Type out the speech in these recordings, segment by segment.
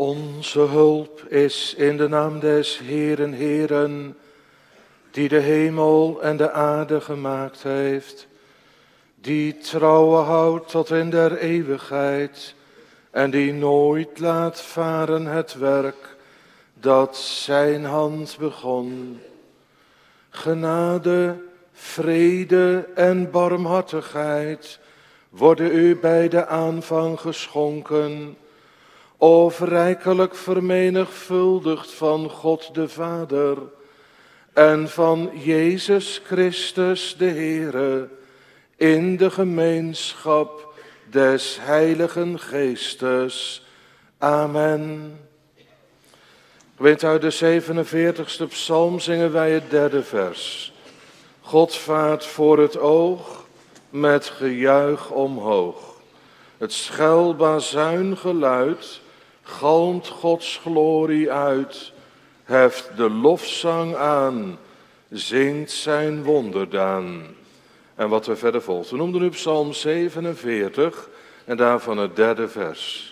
Onze hulp is in de naam des Heeren, Heeren, die de hemel en de aarde gemaakt heeft, die trouwe houdt tot in der eeuwigheid en die nooit laat varen het werk dat zijn hand begon. Genade, vrede en barmhartigheid worden u bij de aanvang geschonken, of rijkelijk vermenigvuldigd van God de Vader en van Jezus Christus de Heere, in de gemeenschap des Heiligen Geestes. Amen. Gemeente, uit de 47e psalm zingen wij het 3e vers. God vaart voor het oog, met gejuich omhoog. Het schel bazuingeluid galmt Gods glorie uit, heft de lofzang aan, zingt zijn wonderdaan. En wat we verder volgt. We noemden nu psalm 47 en daarvan het 3e vers.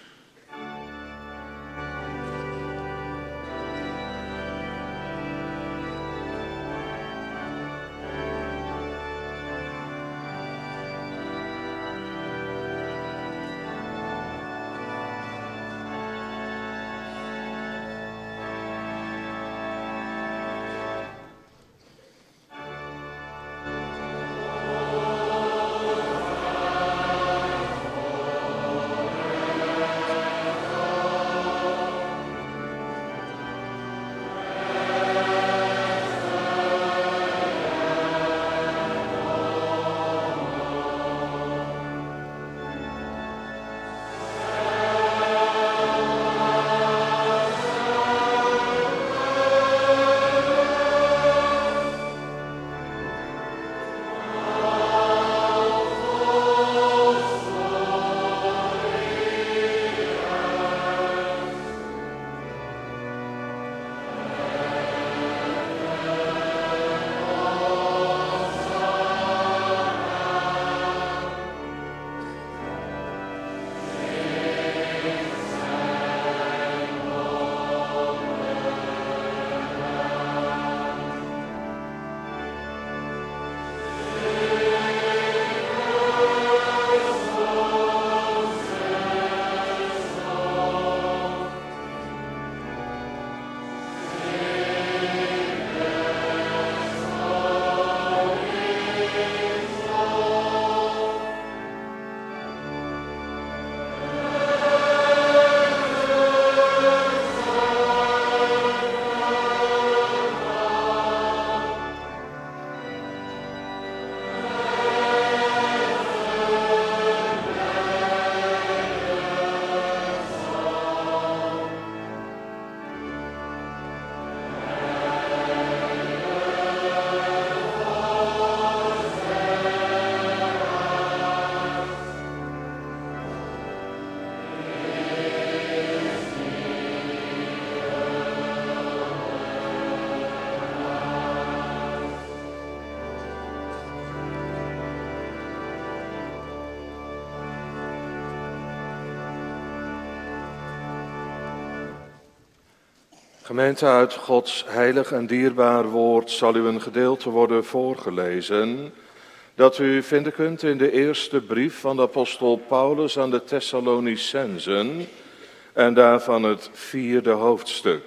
Gemeente, uit Gods heilig en dierbaar woord zal u een gedeelte worden voorgelezen dat u vinden kunt in de eerste brief van de apostel Paulus aan de Thessalonicenzen en daarvan het 4e hoofdstuk.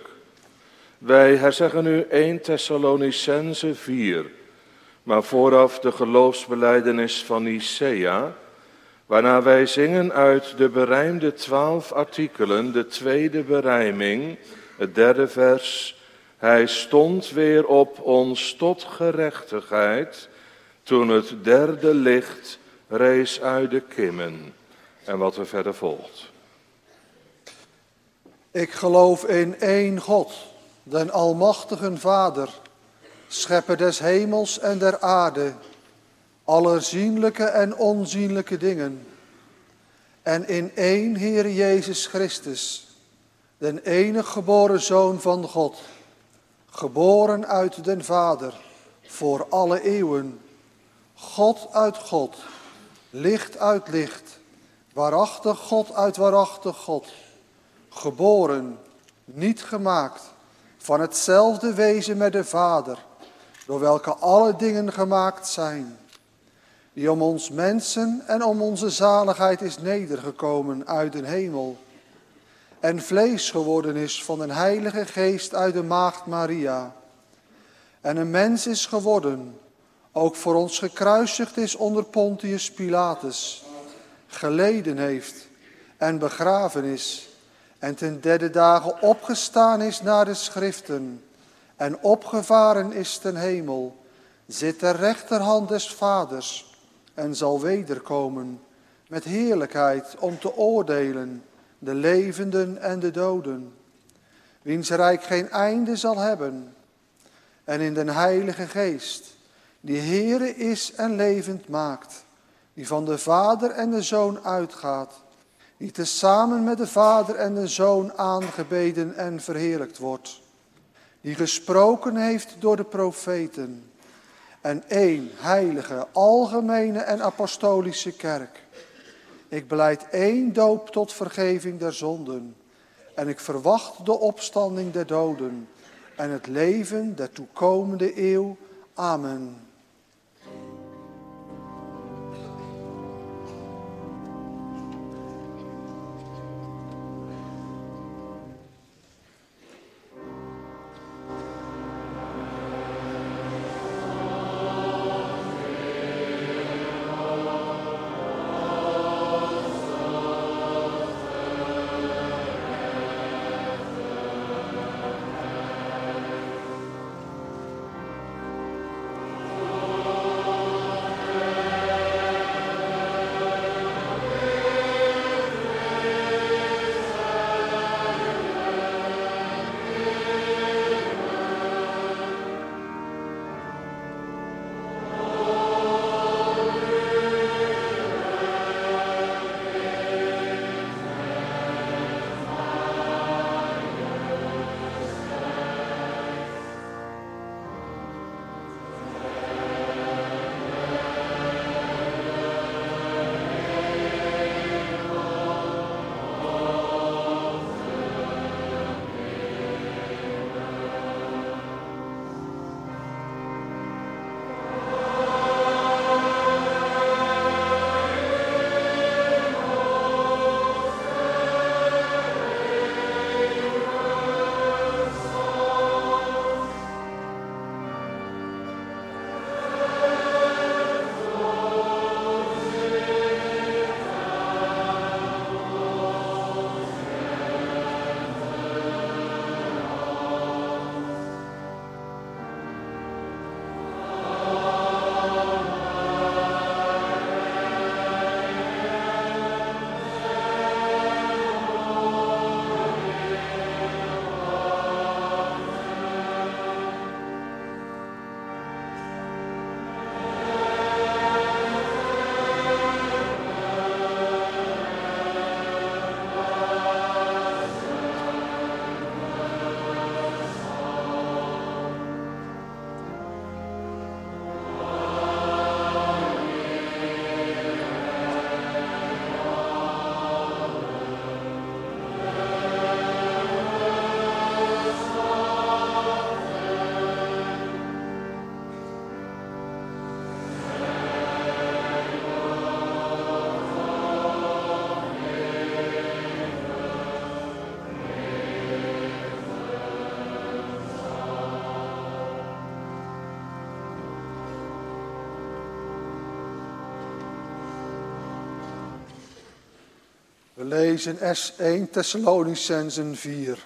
Wij herzeggen nu 1 Thessalonicenzen 4, maar vooraf de geloofsbelijdenis van Nicea, waarna wij zingen uit de berijmde 12 artikelen, de 2e berijming, het 3e vers. Hij stond weer op ons tot gerechtigheid, toen het 3e licht rees uit de kimmen. En wat er verder volgt. Ik geloof in één God, den almachtigen Vader, schepper des hemels en der aarde, aller zienlijke en onzienlijke dingen. En in één Heer Jezus Christus, den enig geboren Zoon van God, geboren uit den Vader, voor alle eeuwen, God uit God, licht uit licht, waarachtig God uit waarachtig God, geboren, niet gemaakt, van hetzelfde wezen met de Vader, door welke alle dingen gemaakt zijn, die om ons mensen en om onze zaligheid is nedergekomen uit de hemel, en vlees geworden is van een Heilige Geest uit de maagd Maria, en een mens is geworden, ook voor ons gekruisigd is onder Pontius Pilatus, geleden heeft en begraven is, en ten derde dagen opgestaan is naar de schriften, en opgevaren is ten hemel, zit ter rechterhand des Vaders, en zal wederkomen met heerlijkheid om te oordelen de levenden en de doden, wiens rijk geen einde zal hebben, en in den Heilige Geest, die Heere is en levend maakt, die van de Vader en de Zoon uitgaat, die tezamen met de Vader en de Zoon aangebeden en verheerlijkt wordt, die gesproken heeft door de profeten, en één heilige, algemene en apostolische kerk. Ik belijd één doop tot vergeving der zonden, en ik verwacht de opstanding der doden en het leven der toekomende eeuw. Amen. We lezen 1 Thessalonicenzen 4.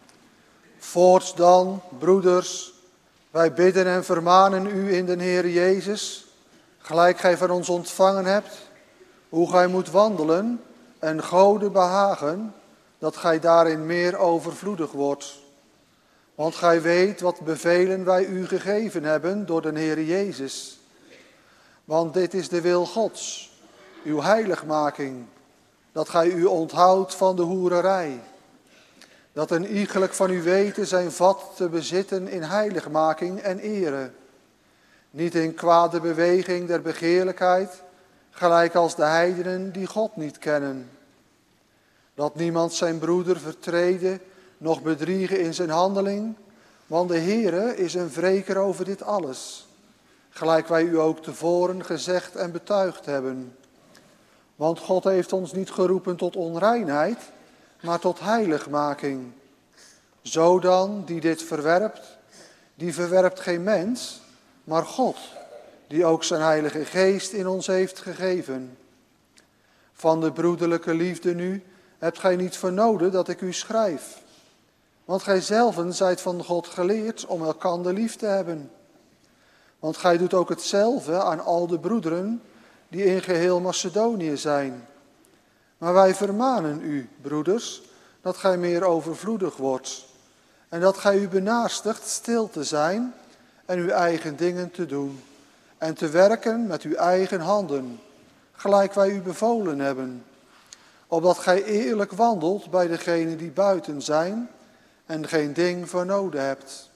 Voorts dan, broeders, wij bidden en vermanen u in de Heer Jezus, gelijk gij van ons ontvangen hebt, hoe gij moet wandelen en Gode behagen, dat gij daarin meer overvloedig wordt. Want gij weet wat bevelen wij u gegeven hebben door de Heer Jezus. Want dit is de wil Gods, uw heiligmaking, dat gij u onthoudt van de hoererij. Dat een iegelijk van u weten zijn vat te bezitten in heiligmaking en ere. Niet in kwade beweging der begeerlijkheid, gelijk als de heidenen die God niet kennen. Dat niemand zijn broeder vertreden, noch bedriegen in zijn handeling, want de Heere is een wreker over dit alles. Gelijk wij u ook tevoren gezegd en betuigd hebben. Want God heeft ons niet geroepen tot onreinheid, maar tot heiligmaking. Zo dan, die dit verwerpt, die verwerpt geen mens, maar God, die ook zijn Heilige Geest in ons heeft gegeven. Van de broederlijke liefde nu hebt gij niet vernoden dat ik u schrijf. Want gij zelven zijt van God geleerd om elkander lief te hebben. Want gij doet ook hetzelfde aan al de broederen die in geheel Macedonië zijn. Maar wij vermanen u, broeders, dat gij meer overvloedig wordt. En dat gij u benaarstigt stil te zijn en uw eigen dingen te doen. En te werken met uw eigen handen, gelijk wij u bevolen hebben. Opdat gij eerlijk wandelt bij degenen die buiten zijn en geen ding vernoden hebt.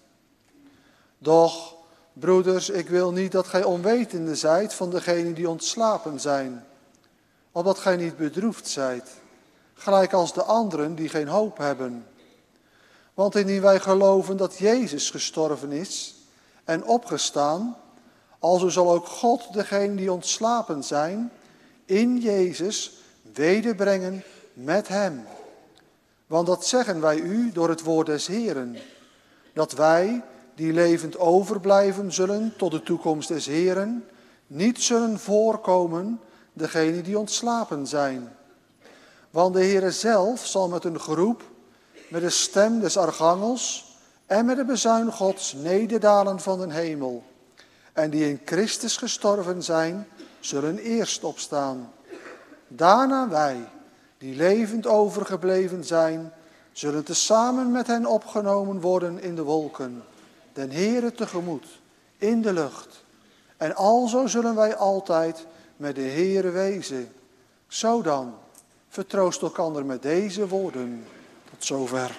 Doch, broeders, ik wil niet dat gij onwetende zijt van degenen die ontslapen zijn. Opdat gij niet bedroefd zijt, gelijk als de anderen die geen hoop hebben. Want indien wij geloven dat Jezus gestorven is en opgestaan, alzo zal ook God degenen die ontslapen zijn, in Jezus wederbrengen met hem. Want dat zeggen wij u door het woord des Heeren, dat wij, die levend overblijven zullen tot de toekomst des Heeren, niet zullen voorkomen degenen die ontslapen zijn. Want de Heere zelf zal met een geroep, met de stem des archangels en met de bezuin Gods nederdalen van den hemel. En die in Christus gestorven zijn, zullen eerst opstaan. Daarna wij, die levend overgebleven zijn, zullen tezamen met hen opgenomen worden in de wolken, den Heere tegemoet, in de lucht. En alzo zullen wij altijd met de Heere wezen. Zo dan, vertroost elkander met deze woorden. Tot zover.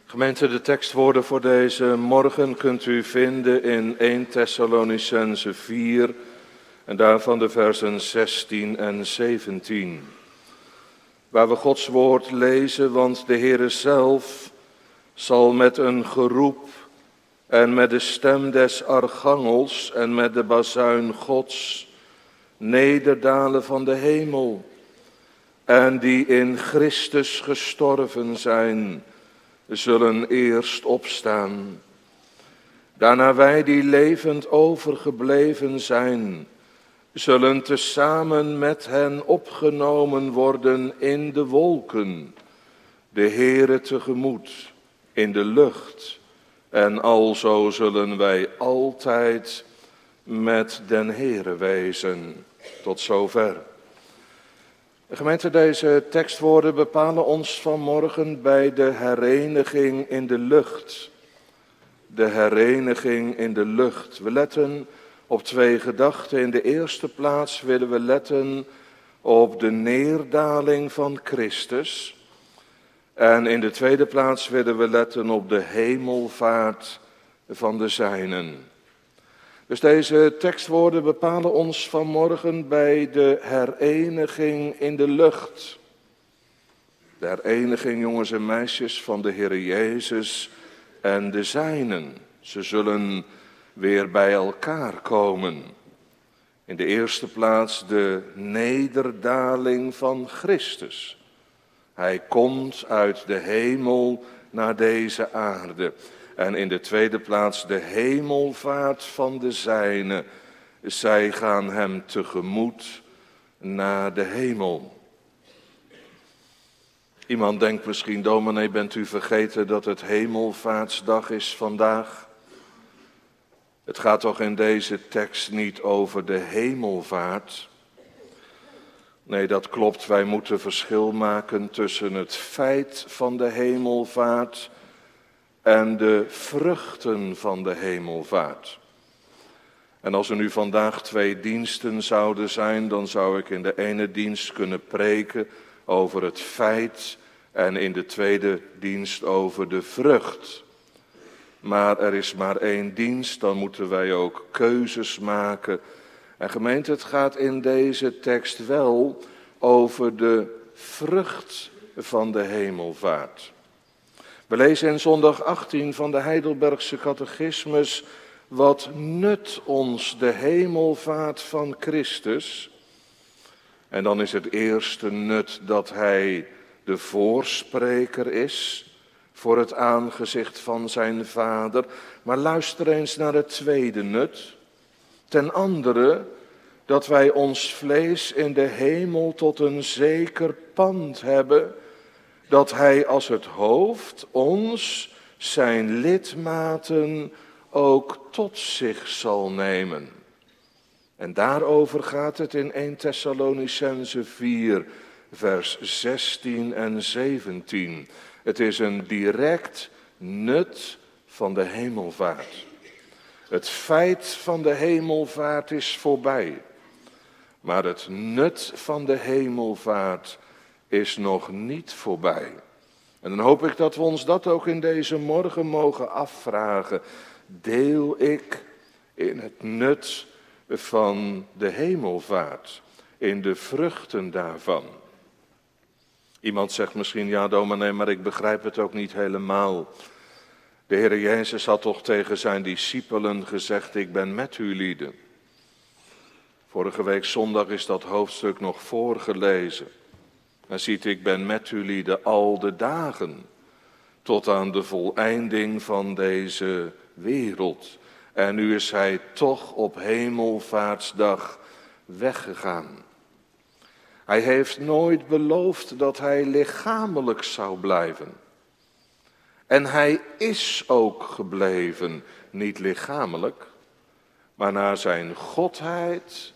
Gemeente, de tekstwoorden voor deze morgen kunt u vinden in 1 Thessalonicenzen 4 en daarvan de versen 16 en 17. Waar we Gods woord lezen, want de Heere zelf zal met een geroep en met de stem des archangels en met de bazuin Gods nederdalen van de hemel. En die in Christus gestorven zijn, zullen eerst opstaan. Daarna wij die levend overgebleven zijn, zullen tezamen met hen opgenomen worden in de wolken, de Heere tegemoet, in de lucht. En alzo zullen wij altijd met den Heere wezen. Tot zover. Gemeente, deze tekstwoorden bepalen ons vanmorgen bij de hereniging in de lucht. De hereniging in de lucht. We letten op twee gedachten. In de eerste plaats willen we letten op de neerdaling van Christus. En in de tweede plaats willen we letten op de hemelvaart van de zijnen. Dus deze tekstwoorden bepalen ons vanmorgen bij de hereniging in de lucht. De hereniging, jongens en meisjes, van de Heer Jezus en de zijnen. Ze zullen weer bij elkaar komen. In de eerste plaats de nederdaling van Christus. Hij komt uit de hemel naar deze aarde. En in de tweede plaats de hemelvaart van de zijnen. Zij gaan hem tegemoet naar de hemel. Iemand denkt misschien, dominee, bent u vergeten dat het hemelvaartsdag is vandaag? Het gaat toch in deze tekst niet over de hemelvaart? Nee, dat klopt. Wij moeten verschil maken tussen het feit van de hemelvaart en de vruchten van de hemelvaart. En als er nu vandaag 2 diensten zouden zijn, dan zou ik in de ene dienst kunnen preken over het feit en in de tweede dienst over de vrucht. Maar er is maar 1 dienst, dan moeten wij ook keuzes maken. En gemeente, het gaat in deze tekst wel over de vrucht van de hemelvaart. We lezen in zondag 18 van de Heidelbergse catechismus: wat nut ons de hemelvaart van Christus? En dan is het eerste nut dat hij de voorspreker is voor het aangezicht van zijn Vader. Maar luister eens naar het tweede nut. Ten andere dat wij ons vlees in de hemel tot een zeker pand hebben, dat hij als het hoofd ons, zijn lidmaten, ook tot zich zal nemen. En daarover gaat het in 1 Thessalonicenzen 4, vers 16 en 17. Het is een direct nut van de hemelvaart. Het feit van de hemelvaart is voorbij. Maar het nut van de hemelvaart is nog niet voorbij. En dan hoop ik dat we ons dat ook in deze morgen mogen afvragen. Deel ik in het nut van de hemelvaart, in de vruchten daarvan? Iemand zegt misschien, ja dominee, maar ik begrijp het ook niet helemaal. De Heer Jezus had toch tegen zijn discipelen gezegd, ik ben met u lieden. Vorige week zondag is dat hoofdstuk nog voorgelezen. Dan ziet, ik ben met u lieden al de dagen, tot aan de voleinding van deze wereld. En nu is hij toch op hemelvaartsdag weggegaan. Hij heeft nooit beloofd dat hij lichamelijk zou blijven. En hij is ook gebleven, niet lichamelijk, maar naar zijn godheid,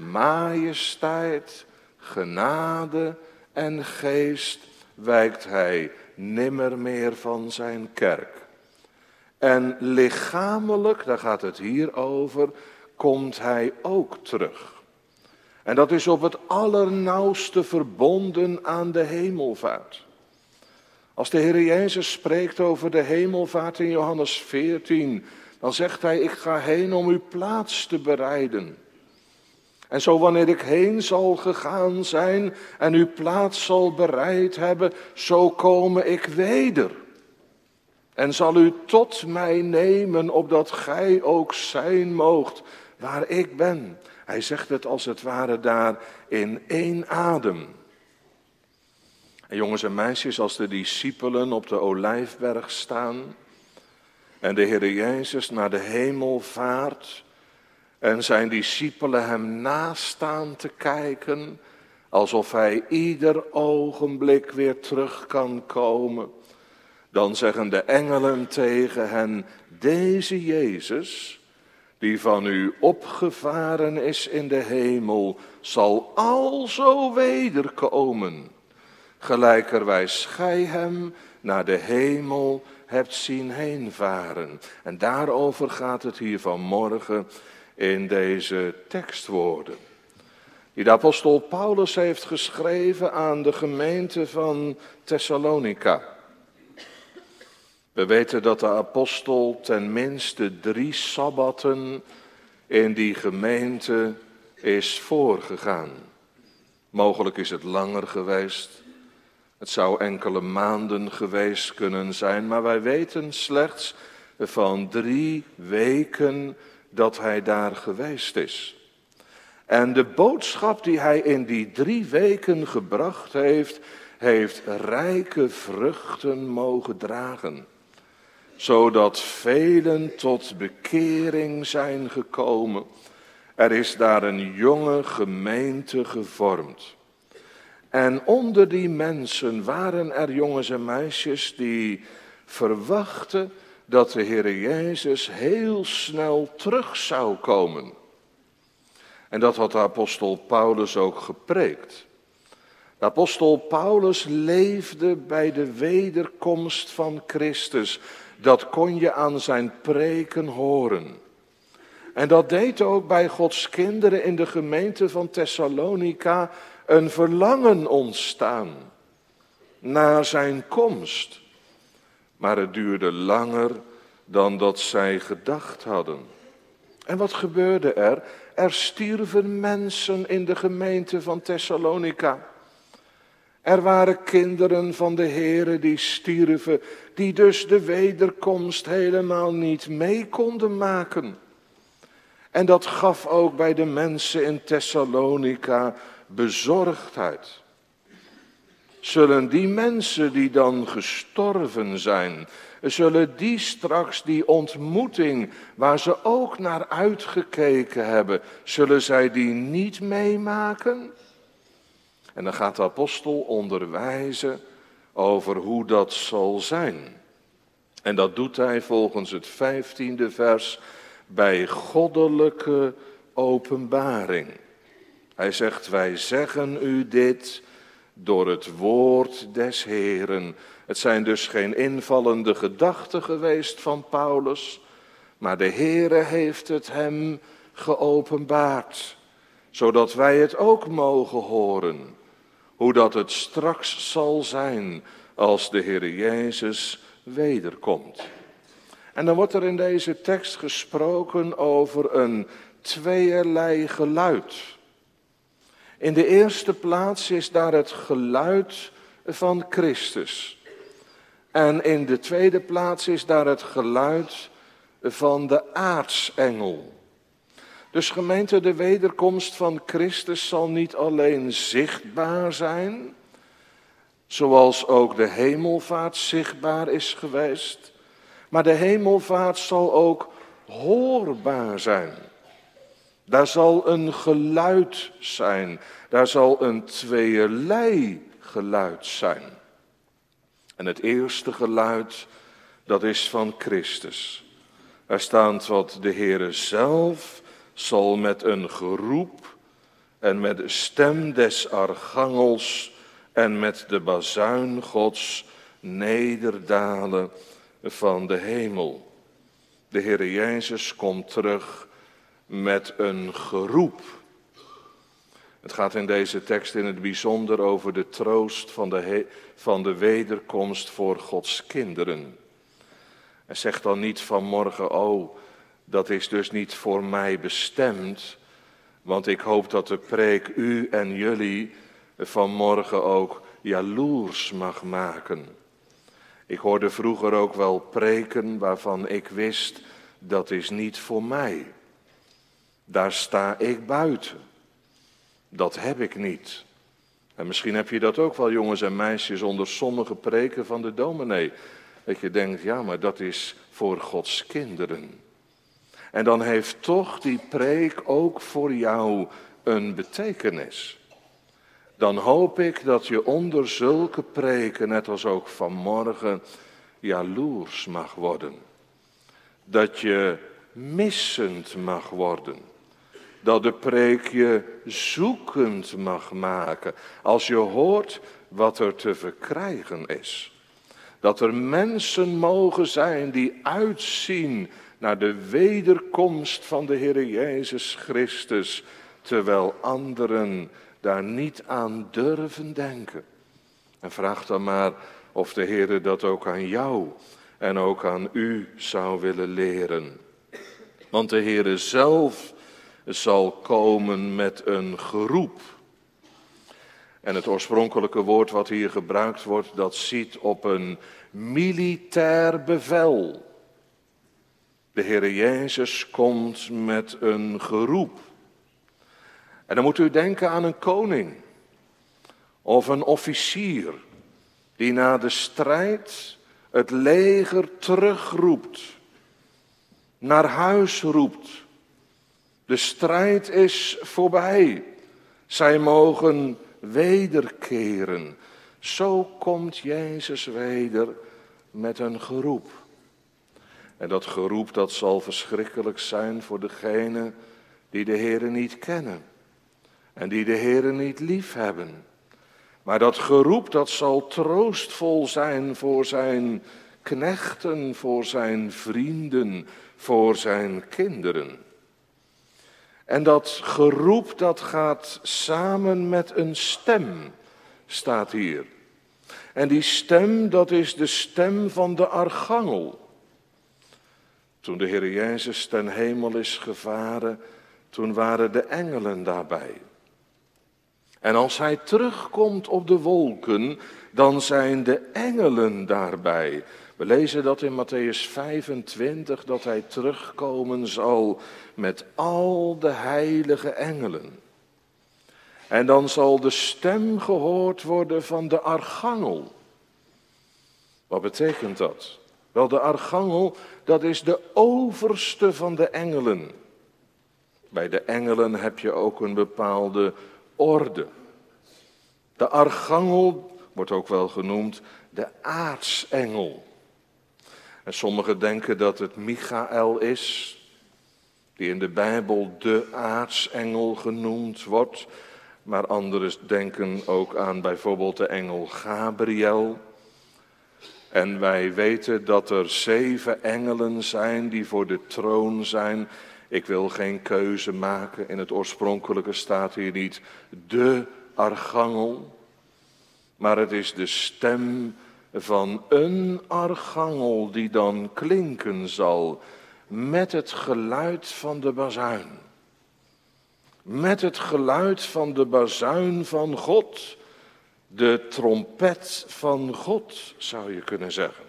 majesteit, genade en geest wijkt hij nimmer meer van zijn kerk. En lichamelijk, daar gaat het hier over, komt hij ook terug. En dat is op het allernauwste verbonden aan de hemelvaart. Als de Heer Jezus spreekt over de hemelvaart in Johannes 14, dan zegt hij, ik ga heen om uw plaats te bereiden. En zo wanneer ik heen zal gegaan zijn en uw plaats zal bereid hebben, zo komme ik weder. En zal u tot mij nemen, opdat gij ook zijn moogt waar ik ben. Hij zegt het als het ware daar in één adem. En jongens en meisjes, als de discipelen op de Olijfberg staan en de Heer Jezus naar de hemel vaart en zijn discipelen hem nastaan te kijken, alsof hij ieder ogenblik weer terug kan komen, dan zeggen de engelen tegen hen, deze Jezus, die van u opgevaren is in de hemel, zal alzo wederkomen, gelijkerwijs gij hem naar de hemel hebt zien heenvaren. En daarover gaat het hier vanmorgen in deze tekstwoorden, die de apostel Paulus heeft geschreven aan de gemeente van Thessalonica. We weten dat de apostel ten minste 3 sabbatten in die gemeente is voorgegaan. Mogelijk is het langer geweest. Het zou enkele maanden geweest kunnen zijn, maar wij weten slechts van 3 weken dat hij daar geweest is. En de boodschap die hij in die 3 weken gebracht heeft rijke vruchten mogen dragen, zodat velen tot bekering zijn gekomen. Er is daar een jonge gemeente gevormd. En onder die mensen waren er jongens en meisjes die verwachten dat de Heer Jezus heel snel terug zou komen. En dat had de apostel Paulus ook gepreekt. De apostel Paulus leefde bij de wederkomst van Christus. Dat kon je aan zijn preken horen. En dat deed ook bij Gods kinderen in de gemeente van Thessalonica een verlangen ontstaan naar zijn komst. Maar het duurde langer dan dat zij gedacht hadden. En wat gebeurde er? Er stierven mensen in de gemeente van Thessalonica. Er waren kinderen van de Heere die stierven, die dus de wederkomst helemaal niet mee konden maken. En dat gaf ook bij de mensen in Thessalonica bezorgdheid. Zullen die mensen die dan gestorven zijn, zullen die straks die ontmoeting waar ze ook naar uitgekeken hebben, zullen zij die niet meemaken? En dan gaat de apostel onderwijzen over hoe dat zal zijn. En dat doet hij volgens het 15e vers bij goddelijke openbaring. Hij zegt, wij zeggen u dit door het woord des Heeren. Het zijn dus geen invallende gedachten geweest van Paulus, maar de Heere heeft het hem geopenbaard, zodat wij het ook mogen horen, hoe dat het straks zal zijn als de Heer Jezus wederkomt. En dan wordt er in deze tekst gesproken over een tweeërlei geluid. In de eerste plaats is daar het geluid van Christus. En in de tweede plaats is daar het geluid van de aartsengel. Dus gemeente, de wederkomst van Christus zal niet alleen zichtbaar zijn, zoals ook de hemelvaart zichtbaar is geweest, maar de hemelvaart zal ook hoorbaar zijn. Daar zal een geluid zijn, daar zal een tweeërlei geluid zijn. En het eerste geluid, dat is van Christus. Daar staat wat de Heere zelf zal met een geroep en met de stem des archangels en met de bazuin Gods nederdalen van de hemel. De Heere Jezus komt terug met een geroep. Het gaat in deze tekst in het bijzonder over de troost van de wederkomst voor Gods kinderen. En zeg dan niet vanmorgen, oh, dat is dus niet voor mij bestemd, want ik hoop dat de preek u en jullie vanmorgen ook jaloers mag maken. Ik hoorde vroeger ook wel preken waarvan ik wist, dat is niet voor mij. Daar sta ik buiten. Dat heb ik niet. En misschien heb je dat ook wel, jongens en meisjes, onder sommige preken van de dominee. Dat je denkt, ja, maar dat is voor Gods kinderen. En dan heeft toch die preek ook voor jou een betekenis. Dan hoop ik dat je onder zulke preken, net als ook vanmorgen, jaloers mag worden. Dat je missend mag worden. Dat de preek je zoekend mag maken. Als je hoort wat er te verkrijgen is. Dat er mensen mogen zijn die uitzien naar de wederkomst van de Heer Jezus Christus. Terwijl anderen daar niet aan durven denken. En vraag dan maar of de Heer dat ook aan jou en ook aan u zou willen leren. Want de Heer zelf zal komen met een geroep. En het oorspronkelijke woord wat hier gebruikt wordt, dat ziet op een militair bevel. De Heer Jezus komt met een geroep. En dan moet u denken aan een koning of een officier die na de strijd het leger terugroept, naar huis roept. De strijd is voorbij. Zij mogen wederkeren. Zo komt Jezus weder met een geroep. En dat geroep dat zal verschrikkelijk zijn voor degenen die de Heere niet kennen. En die de Heere niet lief hebben. Maar dat geroep dat zal troostvol zijn voor zijn knechten, voor zijn vrienden, voor zijn kinderen. En dat geroep dat gaat samen met een stem, staat hier. En die stem, dat is de stem van de archangel. Toen de Heer Jezus ten hemel is gevaren, toen waren de engelen daarbij. En als hij terugkomt op de wolken, dan zijn de engelen daarbij. We lezen dat in Mattheüs 25, dat hij terugkomen zal met al de heilige engelen. En dan zal de stem gehoord worden van de archangel. Wat betekent dat? Wel, de archangel, dat is de overste van de engelen. Bij de engelen heb je ook een bepaalde orde. De archangel wordt ook wel genoemd de aartsengel. En sommigen denken dat het Michael is, die in de Bijbel de aartsengel genoemd wordt. Maar anderen denken ook aan bijvoorbeeld de engel Gabriel. En wij weten dat er 7 engelen zijn die voor de troon zijn. Ik wil geen keuze maken, in het oorspronkelijke staat hier niet de archangel. Maar het is de stem van een archangel die dan klinken zal met het geluid van de bazuin. Met het geluid van de bazuin van God. De trompet van God, zou je kunnen zeggen.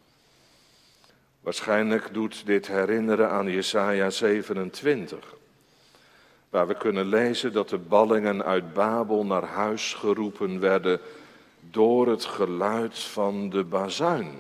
Waarschijnlijk doet dit herinneren aan Jesaja 27. Waar we kunnen lezen dat de ballingen uit Babel naar huis geroepen werden door het geluid van de bazuin.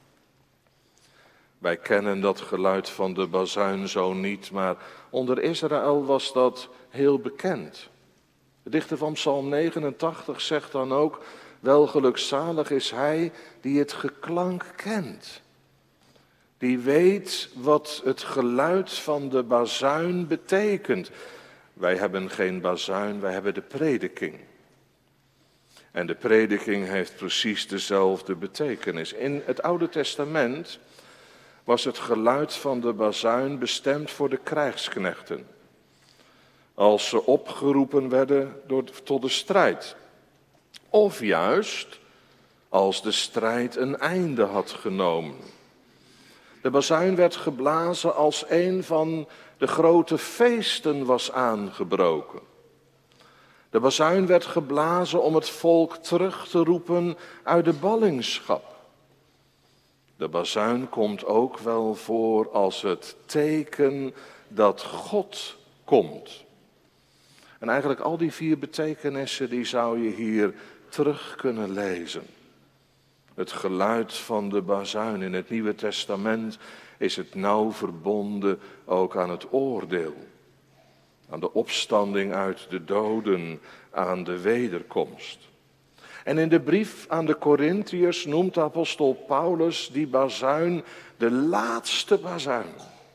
Wij kennen dat geluid van de bazuin zo niet, maar onder Israël was dat heel bekend. De dichter van Psalm 89 zegt dan ook, welgelukzalig is hij die het geklank kent. Die weet wat het geluid van de bazuin betekent. Wij hebben geen bazuin, wij hebben de prediking. En de prediking heeft precies dezelfde betekenis. In het Oude Testament was het geluid van de bazuin bestemd voor de krijgsknechten. als ze opgeroepen werden tot de strijd. Of juist als de strijd een einde had genomen. De bazuin werd geblazen als een van de grote feesten was aangebroken. De bazuin werd geblazen om het volk terug te roepen uit de ballingschap. De bazuin komt ook wel voor als het teken dat God komt. En eigenlijk al die 4 betekenissen die zou je hier terug kunnen lezen. Het geluid van de bazuin in het Nieuwe Testament is het nauw verbonden ook aan het oordeel. Aan de opstanding uit de doden, aan de wederkomst. En in de brief aan de Korintiërs noemt de apostel Paulus die bazuin de laatste bazuin.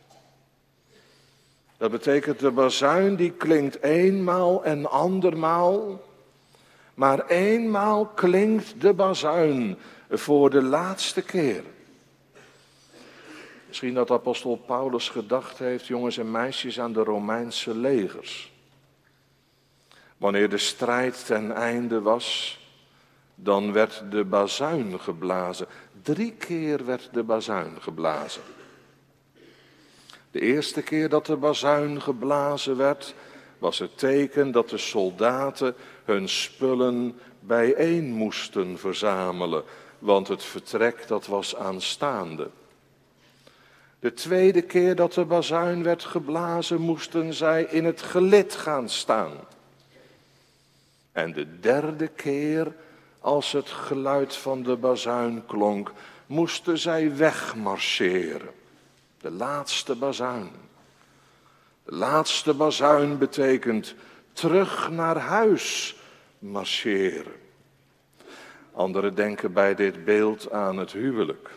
Dat betekent de bazuin die klinkt eenmaal en andermaal, maar eenmaal klinkt de bazuin voor de laatste keer. Misschien dat apostel Paulus gedacht heeft, jongens en meisjes, aan de Romeinse legers. Wanneer de strijd ten einde was, dan werd de bazuin geblazen. 3 keer werd de bazuin geblazen. De eerste keer dat de bazuin geblazen werd, was het teken dat de soldaten hun spullen bijeen moesten verzamelen, want het vertrek dat was aanstaande. De tweede keer dat de bazuin werd geblazen, moesten zij in het gelid gaan staan. En de derde keer, als het geluid van de bazuin klonk, moesten zij wegmarcheren. De laatste bazuin. De laatste bazuin betekent terug naar huis marcheren. Anderen denken bij dit beeld aan het huwelijk.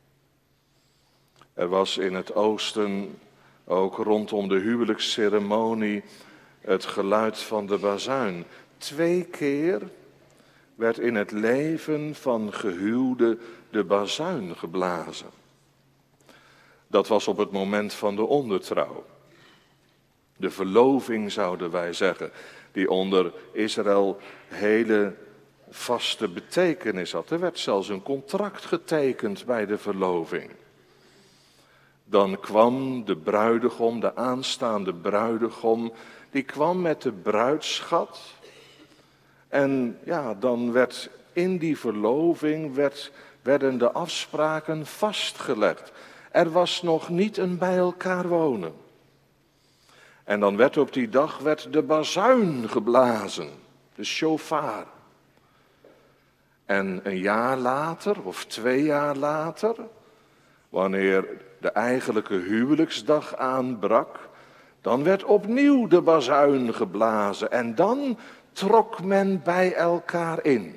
Er was in het oosten, ook rondom de huwelijksceremonie, het geluid van de bazuin. 2 keer werd in het leven van gehuwden de bazuin geblazen. Dat was op het moment van de ondertrouw. De verloving, zouden wij zeggen, die onder Israël hele vaste betekenis had. Er werd zelfs een contract getekend bij de verloving. Dan kwam de bruidegom, de aanstaande bruidegom, die kwam met de bruidsschat. En ja, dan werd in die verloving werden de afspraken vastgelegd. Er was nog niet een bij elkaar wonen. En dan werd op die dag de bazuin geblazen, de shofar. En een jaar later, of 2 jaar later, wanneer de eigenlijke huwelijksdag aanbrak, dan werd opnieuw de bazuin geblazen en dan trok men bij elkaar in.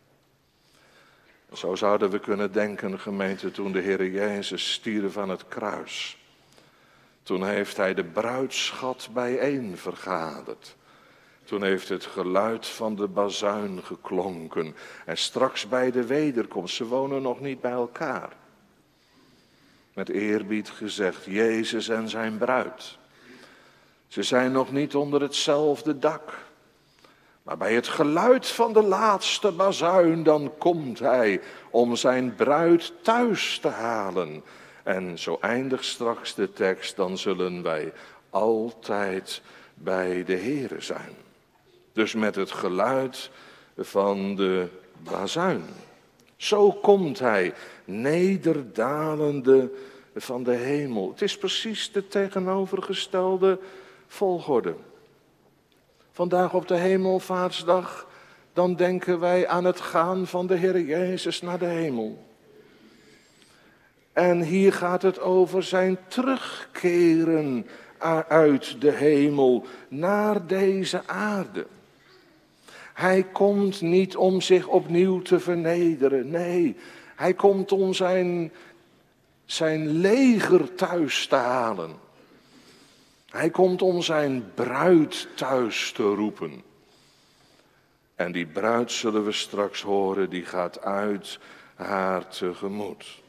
Zo zouden we kunnen denken, gemeente, toen de Heer Jezus stierf aan het kruis. Toen heeft hij de bruidsschat bijeen vergaderd. Toen heeft het geluid van de bazuin geklonken. En straks bij de wederkomst, ze wonen nog niet bij elkaar. Met eerbied gezegd, Jezus en zijn bruid. Ze zijn nog niet onder hetzelfde dak. Maar bij het geluid van de laatste bazuin, dan komt hij om zijn bruid thuis te halen. En zo eindigt straks de tekst, dan zullen wij altijd bij de Heere zijn. Dus met het geluid van de bazuin. Zo komt hij, nederdalende van de hemel. Het is precies de tegenovergestelde volgorde. Vandaag op de Hemelvaartsdag, dan denken wij aan het gaan van de Heer Jezus naar de hemel. En hier gaat het over zijn terugkeren uit de hemel naar deze aarde. Hij komt niet om zich opnieuw te vernederen. Nee, hij komt om zijn leger thuis te halen. Hij komt om zijn bruid thuis te roepen. En die bruid, zullen we straks horen, die gaat uit haar tegemoet.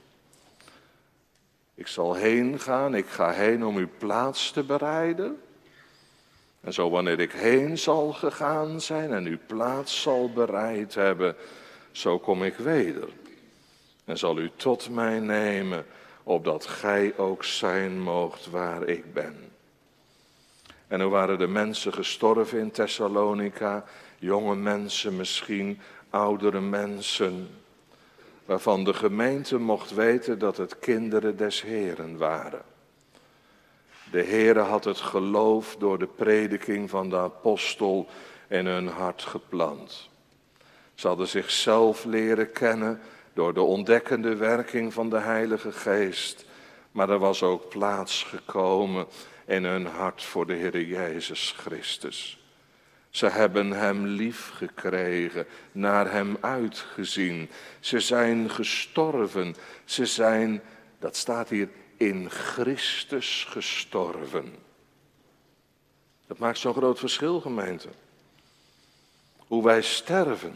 Ik zal heen gaan, ik ga heen om uw plaats te bereiden. En zo wanneer ik heen zal gegaan zijn en uw plaats zal bereid hebben, zo kom ik weder. En zal u tot mij nemen, opdat gij ook zijn moogt waar ik ben. En er waren de mensen gestorven in Thessalonica, jonge mensen misschien, oudere mensen, waarvan de gemeente mocht weten dat het kinderen des Heren waren. De Heere had het geloof door de prediking van de apostel in hun hart geplant. Ze hadden zichzelf leren kennen door de ontdekkende werking van de Heilige Geest. Maar er was ook plaats gekomen in hun hart voor de Heere Jezus Christus. Ze hebben hem lief gekregen, naar hem uitgezien. Ze zijn gestorven. Ze zijn, dat staat hier, in Christus gestorven. Dat maakt zo'n groot verschil, gemeente. Hoe wij sterven.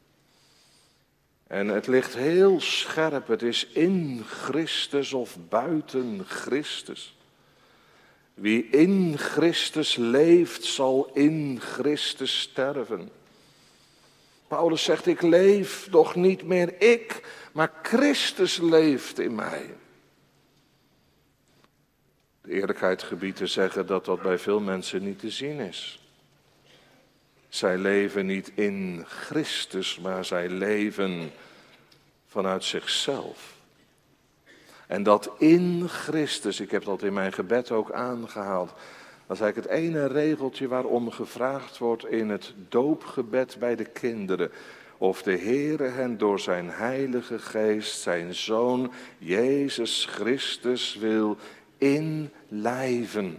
En het ligt heel scherp, het is in Christus of buiten Christus. Wie in Christus leeft, zal in Christus sterven. Paulus zegt, ik leef doch niet meer ik, maar Christus leeft in mij. De eerlijkheid gebiedt te zeggen dat dat bij veel mensen niet te zien is. Zij leven niet in Christus, maar zij leven vanuit zichzelf. En dat in Christus, ik heb dat in mijn gebed ook aangehaald. Dat is eigenlijk het ene regeltje waarom gevraagd wordt in het doopgebed bij de kinderen. Of de Heere hen door zijn Heilige Geest, zijn Zoon, Jezus Christus wil inlijven.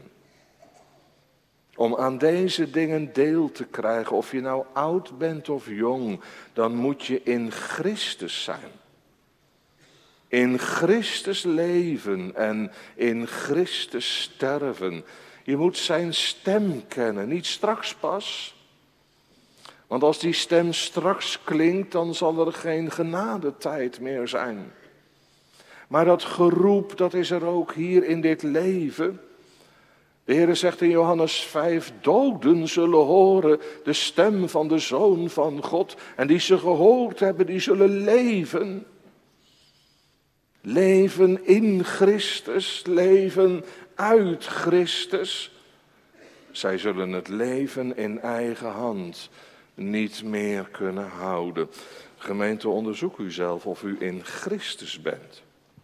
Om aan deze dingen deel te krijgen, of je nou oud bent of jong, dan moet je in Christus zijn. In Christus leven en in Christus sterven. Je moet zijn stem kennen, niet straks pas. Want als die stem straks klinkt, dan zal er geen genadetijd meer zijn. Maar dat geroep, dat is er ook hier in dit leven. De Heer zegt in Johannes 5, doden zullen horen de stem van de Zoon van God. En die ze gehoord hebben, die zullen leven. Leven in Christus, leven uit Christus. Zij zullen het leven in eigen hand niet meer kunnen houden. Gemeente, onderzoek u zelf of u in Christus bent.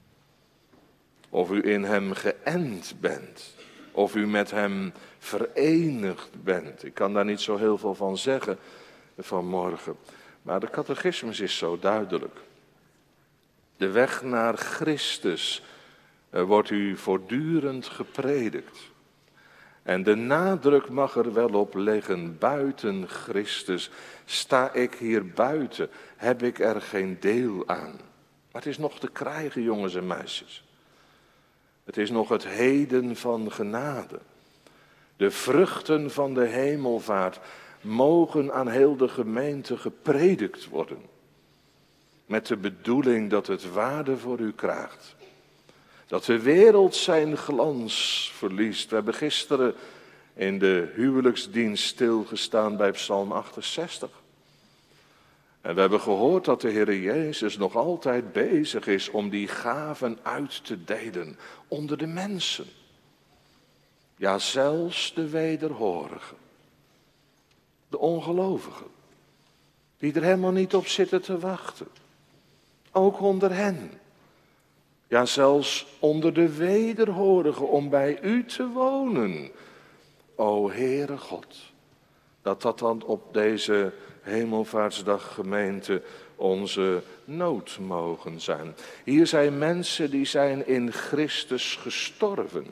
Of u in hem geënt bent. Of u met hem verenigd bent. Ik kan daar niet zo heel veel van zeggen vanmorgen. Maar de catechismus is zo duidelijk. De weg naar Christus wordt u voortdurend gepredikt. En de nadruk mag er wel op liggen, buiten Christus. Sta ik hier buiten, heb ik er geen deel aan. Maar het is nog te krijgen, jongens en meisjes. Het is nog het heden van genade. De vruchten van de hemelvaart mogen aan heel de gemeente gepredikt worden. Met de bedoeling dat het waarde voor u krijgt. Dat de wereld zijn glans verliest. We hebben gisteren in de huwelijksdienst stilgestaan bij Psalm 68. En we hebben gehoord dat de Heer Jezus nog altijd bezig is om die gaven uit te delen onder de mensen. Ja, zelfs de wederhorigen. De ongelovigen. Die er helemaal niet op zitten te wachten. Ook onder hen. Ja, zelfs onder de wederhorigen om bij u te wonen. O Heere God. Dat dan op deze hemelvaartsdag gemeente onze nood mogen zijn. Hier zijn mensen die zijn in Christus gestorven.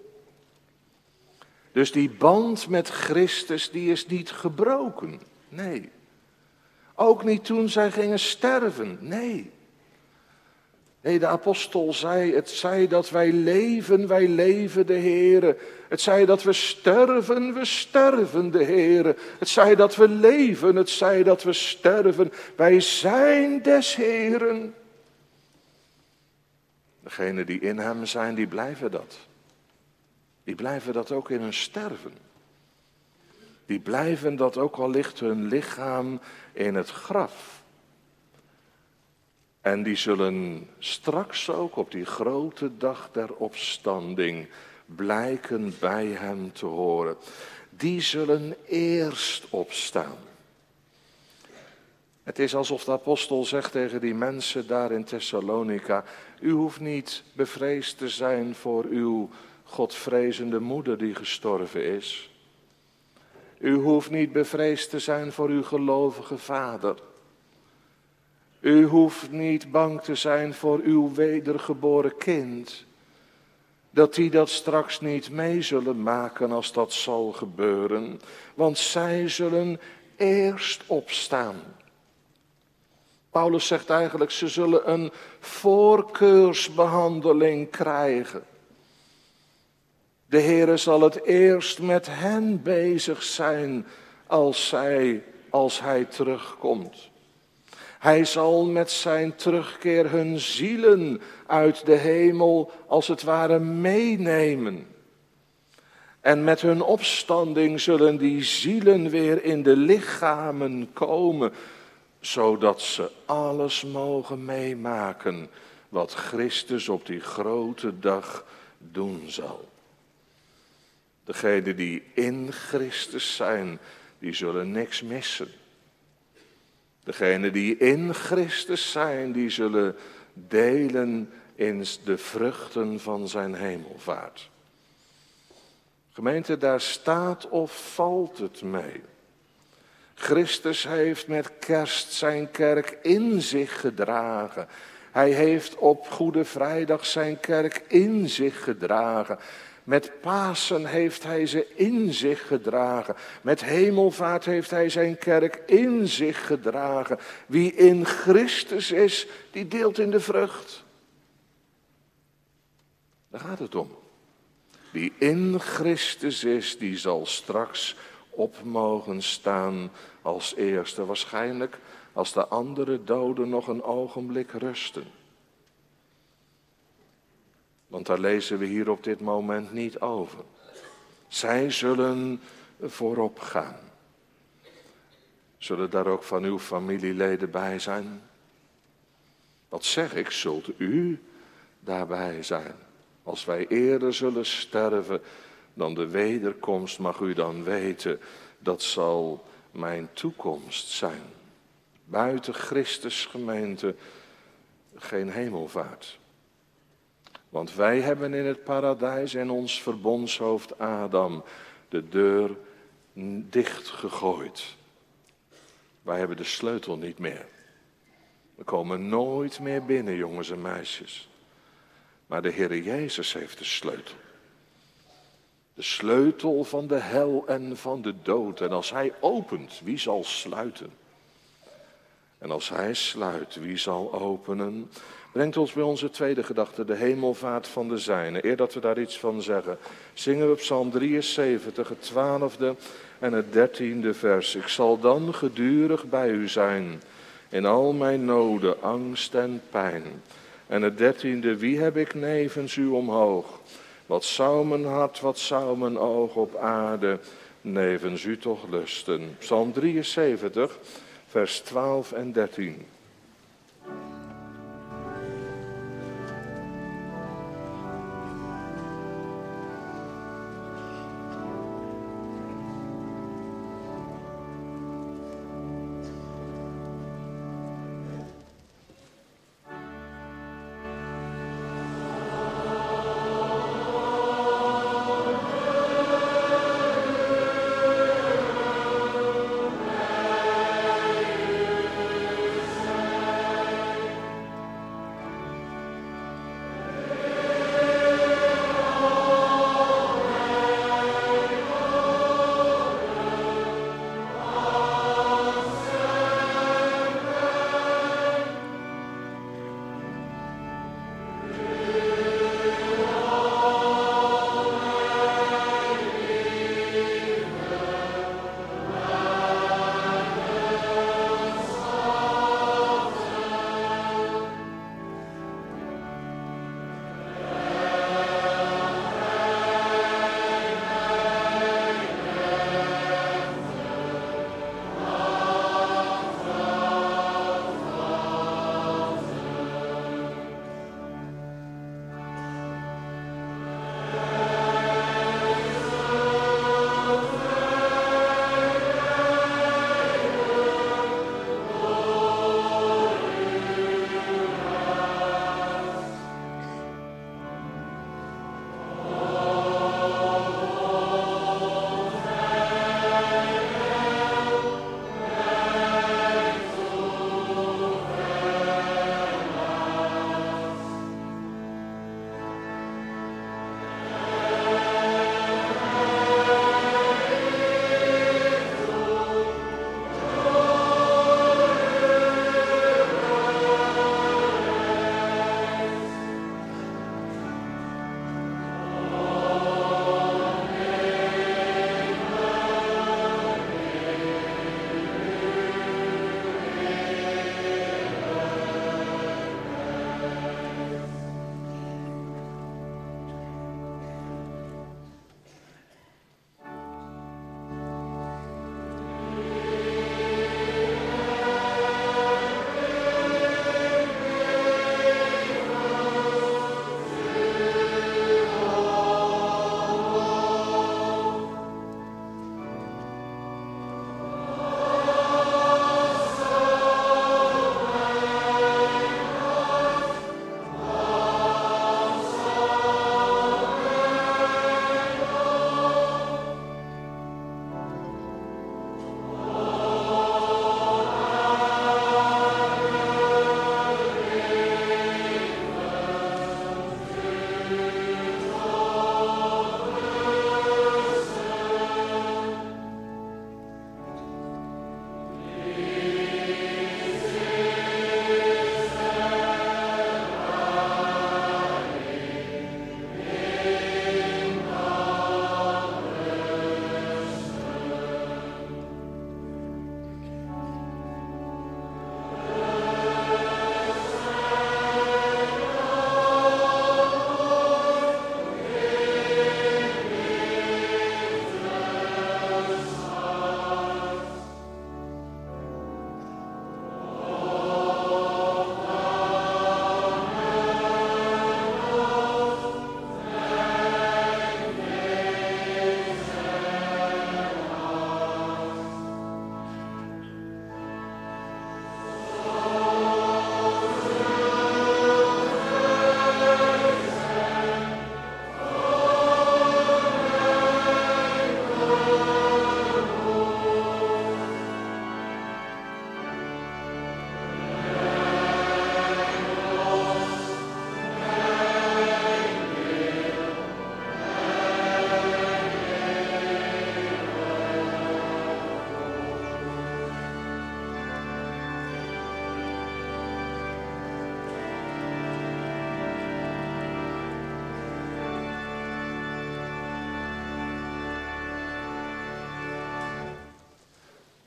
Dus die band met Christus die is niet gebroken. Nee. Ook niet toen zij gingen sterven. Nee. Nee, de apostel zei, het zij dat wij leven de Heere. Het zij dat we sterven de Heere. Het zij dat we leven, het zij dat we sterven. Wij zijn des Heeren. Degenen die in hem zijn, die blijven dat. Die blijven dat ook in hun sterven. Die blijven dat ook al ligt hun lichaam in het graf. En die zullen straks ook op die grote dag der opstanding blijken bij hem te horen. Die zullen eerst opstaan. Het is alsof de apostel zegt tegen die mensen daar in Thessalonica: u hoeft niet bevreesd te zijn voor uw godvrezende moeder die gestorven is. U hoeft niet bevreesd te zijn voor uw gelovige vader. U hoeft niet bang te zijn voor uw wedergeboren kind. Dat die dat straks niet mee zullen maken als dat zal gebeuren. Want zij zullen eerst opstaan. Paulus zegt eigenlijk, ze zullen een voorkeursbehandeling krijgen. De Heere zal het eerst met hen bezig zijn als hij terugkomt. Hij zal met zijn terugkeer hun zielen uit de hemel als het ware meenemen. En met hun opstanding zullen die zielen weer in de lichamen komen, zodat ze alles mogen meemaken wat Christus op die grote dag doen zal. Degenen die in Christus zijn, die zullen niks missen. Degenen die in Christus zijn, die zullen delen in de vruchten van zijn hemelvaart. Gemeente, daar staat of valt het mee. Christus heeft met kerst zijn kerk in zich gedragen. Hij heeft op Goede Vrijdag zijn kerk in zich gedragen. Met Pasen heeft hij ze in zich gedragen. Met hemelvaart heeft hij zijn kerk in zich gedragen. Wie in Christus is, die deelt in de vrucht. Daar gaat het om. Wie in Christus is, die zal straks op mogen staan als eerste. Waarschijnlijk als de andere doden nog een ogenblik rusten. Want daar lezen we hier op dit moment niet over. Zij zullen voorop gaan. Zullen daar ook van uw familieleden bij zijn? Wat zeg ik, zult u daarbij zijn? Als wij eerder zullen sterven dan de wederkomst, mag u dan weten, dat zal mijn toekomst zijn. Buiten Christus gemeente geen hemelvaart. Want wij hebben in het paradijs en ons verbondshoofd Adam de deur dicht gegooid. Wij hebben de sleutel niet meer. We komen nooit meer binnen, jongens en meisjes. Maar de Heere Jezus heeft de sleutel. De sleutel van de hel en van de dood. En als hij opent, wie zal sluiten? En als hij sluit, wie zal openen? Brengt ons bij onze tweede gedachte, de hemelvaart van de zijnen. Eer dat we daar iets van zeggen, zingen we Psalm 73, het 12e en het 13e vers. Ik zal dan gedurig bij u zijn, in al mijn noden, angst en pijn. En het 13e, wie heb ik nevens u omhoog? Wat zou mijn hart, wat zou mijn oog op aarde nevens u toch lusten? Psalm 73, vers 12 en 13.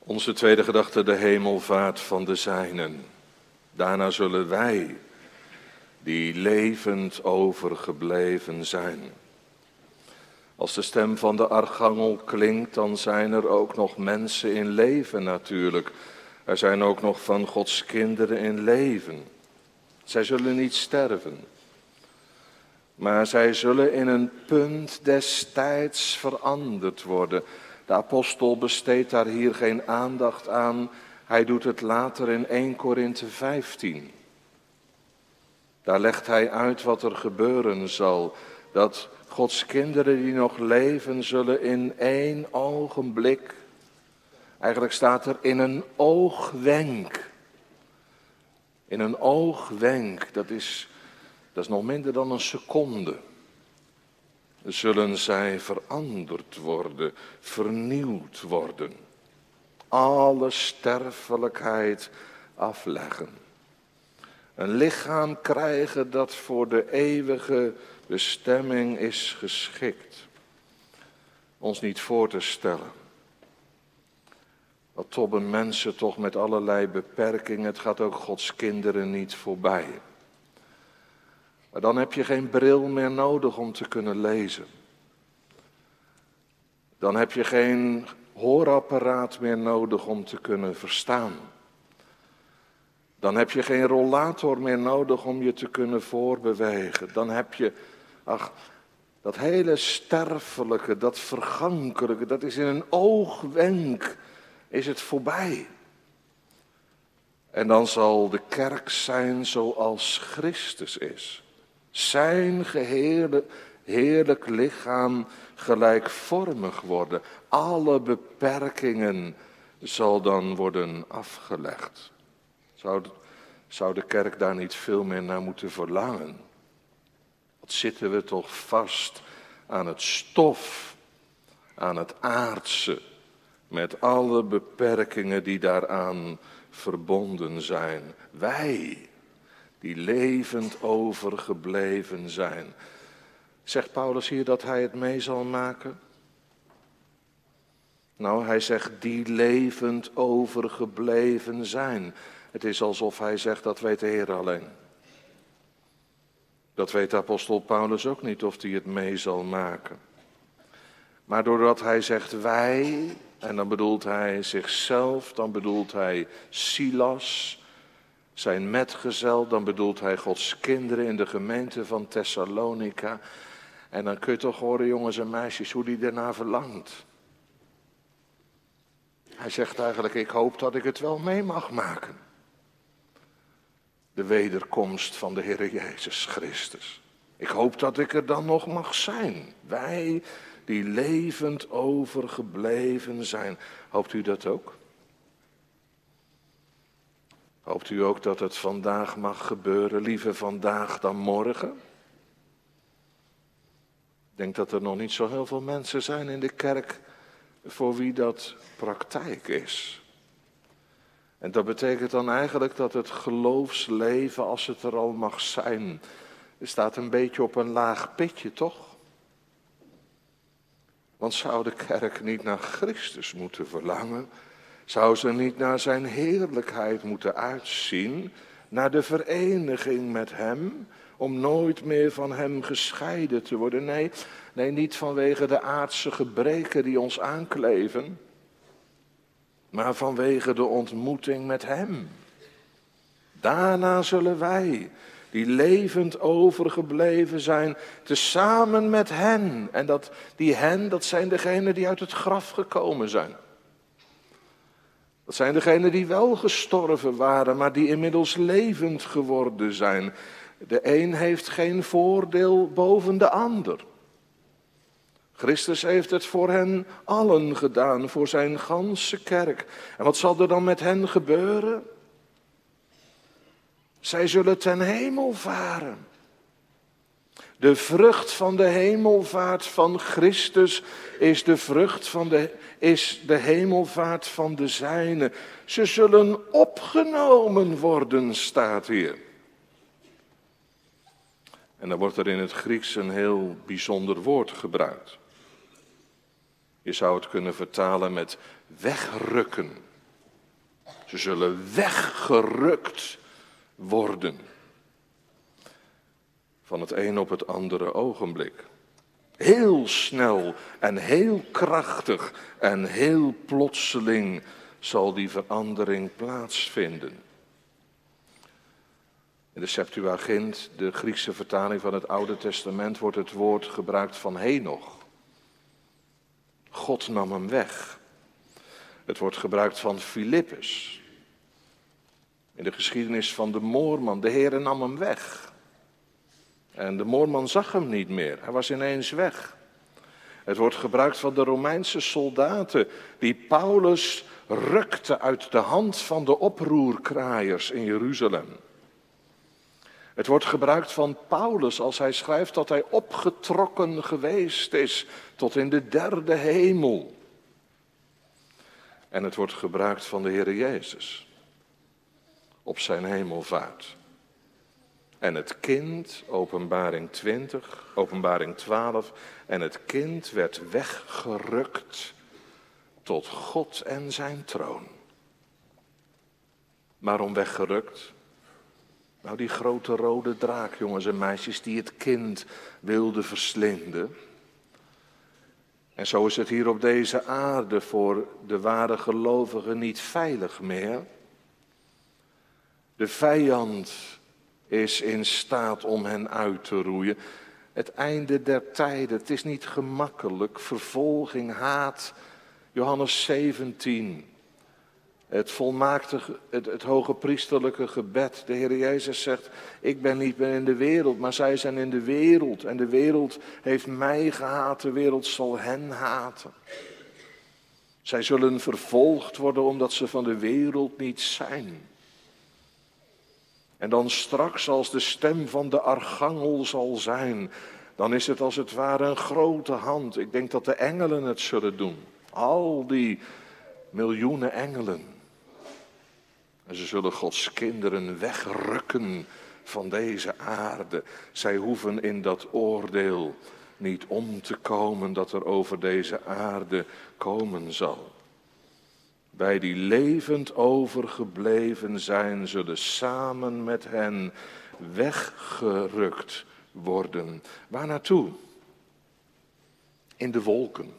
Onze tweede gedachte, de hemelvaart van de zijnen. Daarna zullen wij, die levend overgebleven zijn. Als de stem van de archangel klinkt, dan zijn er ook nog mensen in leven natuurlijk. Er zijn ook nog van Gods kinderen in leven. Zij zullen niet sterven. Maar zij zullen in een punt des tijds veranderd worden. De apostel besteedt daar hier geen aandacht aan. Hij doet het later in 1 Korinthe 15. Daar legt hij uit wat er gebeuren zal. Dat Gods kinderen die nog leven zullen in 1 ogenblik. Eigenlijk staat er in een oogwenk. In een oogwenk, dat is nog minder dan een seconde. Zullen zij veranderd worden, vernieuwd worden. Alle sterfelijkheid afleggen. Een lichaam krijgen dat voor de eeuwige bestemming is geschikt. Ons niet voor te stellen. Wat tobben mensen toch met allerlei beperkingen, het gaat ook Gods kinderen niet voorbij. Maar dan heb je geen bril meer nodig om te kunnen lezen. Dan heb je geen hoorapparaat meer nodig om te kunnen verstaan. Dan heb je geen rollator meer nodig om je te kunnen voorbewegen. Dan heb je, dat hele sterfelijke, dat vergankelijke, dat is in een oogwenk, is het voorbij. En dan zal de kerk zijn zoals Christus is. Zijn gehele, heerlijk lichaam gelijkvormig worden. Alle beperkingen zal dan worden afgelegd. Zou de kerk daar niet veel meer naar moeten verlangen? Wat zitten we toch vast aan het stof, aan het aardse, met alle beperkingen die daaraan verbonden zijn. Wij, die levend overgebleven zijn. Zegt Paulus hier dat hij het mee zal maken? Nou, hij zegt die levend overgebleven zijn. Het is alsof hij zegt, dat weet de Heer alleen. Dat weet de apostel Paulus ook niet of hij het mee zal maken. Maar doordat hij zegt wij, en dan bedoelt hij zichzelf, dan bedoelt hij Silas, zijn metgezel, dan bedoelt hij Gods kinderen in de gemeente van Thessalonica. En dan kun je toch horen, jongens en meisjes, hoe die ernaar verlangt. Hij zegt eigenlijk, ik hoop dat ik het wel mee mag maken. De wederkomst van de Heer Jezus Christus. Ik hoop dat ik er dan nog mag zijn. Wij die levend overgebleven zijn. Hoopt u dat ook? Hoopt u ook dat het vandaag mag gebeuren, liever vandaag dan morgen? Ik denk dat er nog niet zo heel veel mensen zijn in de kerk voor wie dat praktijk is. En dat betekent dan eigenlijk dat het geloofsleven, als het er al mag zijn, staat een beetje op een laag pitje, toch? Want zou de kerk niet naar Christus moeten verlangen? Zou ze niet naar zijn heerlijkheid moeten uitzien? Naar de vereniging met hem? Om nooit meer van hem gescheiden te worden? Nee, niet vanwege de aardse gebreken die ons aankleven. Maar vanwege de ontmoeting met hem. Daarna zullen wij, die levend overgebleven zijn, tezamen met hen. En dat zijn degenen die uit het graf gekomen zijn. Dat zijn degenen die wel gestorven waren, maar die inmiddels levend geworden zijn. De een heeft geen voordeel boven de ander. Christus heeft het voor hen allen gedaan, voor zijn ganse kerk. En wat zal er dan met hen gebeuren? Zij zullen ten hemel varen. De vrucht van de hemelvaart van Christus is de hemelvaart van de zijnen. Ze zullen opgenomen worden, staat hier. En dan wordt er in het Grieks een heel bijzonder woord gebruikt. Je zou het kunnen vertalen met wegrukken. Ze zullen weggerukt worden. Van het een op het andere ogenblik. Heel snel en heel krachtig en heel plotseling zal die verandering plaatsvinden. In de Septuagint, de Griekse vertaling van het Oude Testament, wordt het woord gebruikt van Henoch. God nam hem weg. Het wordt gebruikt van Filippus. In de geschiedenis van de moorman, de Heere nam hem weg. En de moorman zag hem niet meer, hij was ineens weg. Het wordt gebruikt van de Romeinse soldaten die Paulus rukte uit de hand van de oproerkraaiers in Jeruzalem. Het wordt gebruikt van Paulus als hij schrijft dat hij opgetrokken geweest is tot in de derde hemel. En het wordt gebruikt van de Heere Jezus op zijn hemelvaart. En het kind, Openbaring 20, Openbaring 12, en het kind werd weggerukt tot God en zijn troon. Waarom weggerukt? Nou, die grote rode draak, jongens en meisjes, die het kind wilde verslinden. En zo is het hier op deze aarde voor de ware gelovigen niet veilig meer. De vijand is in staat om hen uit te roeien. Het einde der tijden, het is niet gemakkelijk. Vervolging, haat, Johannes 17. Het volmaakte, het hoge priesterlijke gebed. De Heer Jezus zegt, ik ben niet meer in de wereld, maar zij zijn in de wereld. En de wereld heeft mij gehaat, de wereld zal hen haten. Zij zullen vervolgd worden omdat ze van de wereld niet zijn. En dan straks als de stem van de archangel zal zijn, dan is het als het ware een grote hand. Ik denk dat de engelen het zullen doen. Al die miljoenen engelen. En ze zullen Gods kinderen wegrukken van deze aarde. Zij hoeven in dat oordeel niet om te komen dat er over deze aarde komen zal. Wij die levend overgebleven zijn, zullen samen met hen weggerukt worden. Waar naartoe? In de wolken.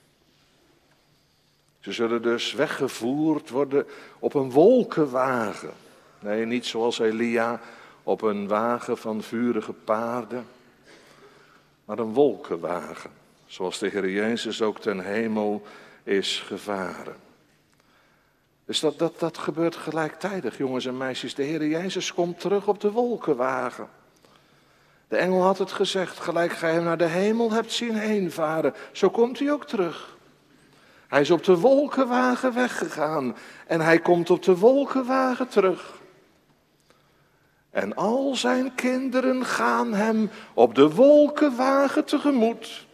Ze zullen dus weggevoerd worden op een wolkenwagen. Nee, niet zoals Elia op een wagen van vurige paarden, maar een wolkenwagen. Zoals de Heer Jezus ook ten hemel is gevaren. Dus dat gebeurt gelijktijdig, jongens en meisjes. De Heer Jezus komt terug op de wolkenwagen. De engel had het gezegd, gelijk gij hem naar de hemel hebt zien heenvaren, zo komt hij ook terug. Hij is op de wolkenwagen weggegaan en hij komt op de wolkenwagen terug. En al zijn kinderen gaan hem op de wolkenwagen tegemoet.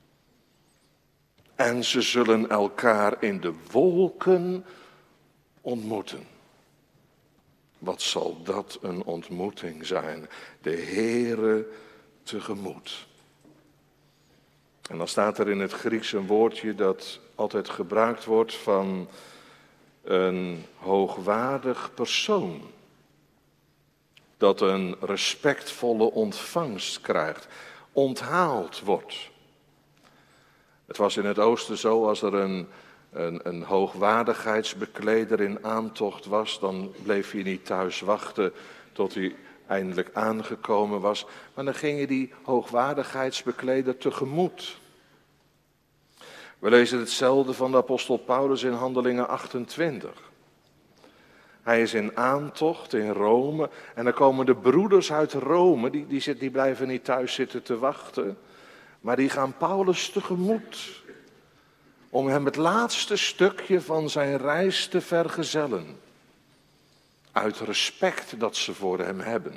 En ze zullen elkaar in de wolken ontmoeten. Wat zal dat een ontmoeting zijn? De Heere tegemoet. En dan staat er in het Grieks een woordje dat altijd gebruikt wordt van een hoogwaardig persoon. Dat een respectvolle ontvangst krijgt, onthaald wordt. Het was in het oosten zo, als er een hoogwaardigheidsbekleder in aantocht was, dan bleef hij niet thuis wachten tot hij eindelijk aangekomen was. Maar dan ging je die hoogwaardigheidsbekleder tegemoet. We lezen hetzelfde van de apostel Paulus in Handelingen 28. Hij is in aantocht in Rome en dan komen de broeders uit Rome, die blijven niet thuis zitten te wachten, maar die gaan Paulus tegemoet om hem het laatste stukje van zijn reis te vergezellen. Uit respect dat ze voor hem hebben.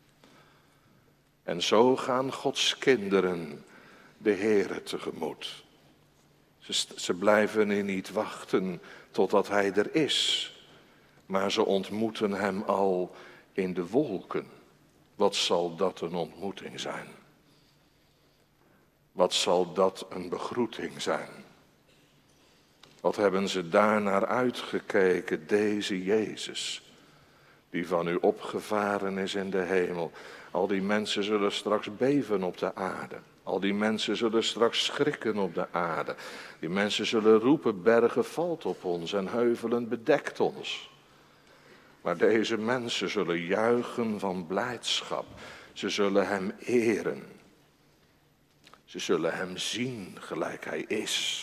En zo gaan Gods kinderen de Heere tegemoet. Ze blijven er niet wachten totdat hij er is. Maar ze ontmoeten hem al in de wolken. Wat zal dat een ontmoeting zijn? Wat zal dat een begroeting zijn? Wat hebben ze daar naar uitgekeken, deze Jezus, die van u opgevaren is in de hemel. Al die mensen zullen straks beven op de aarde. Al die mensen zullen straks schrikken op de aarde. Die mensen zullen roepen, bergen valt op ons en heuvelen bedekt ons. Maar deze mensen zullen juichen van blijdschap. Ze zullen hem eren. Ze zullen hem zien gelijk hij is.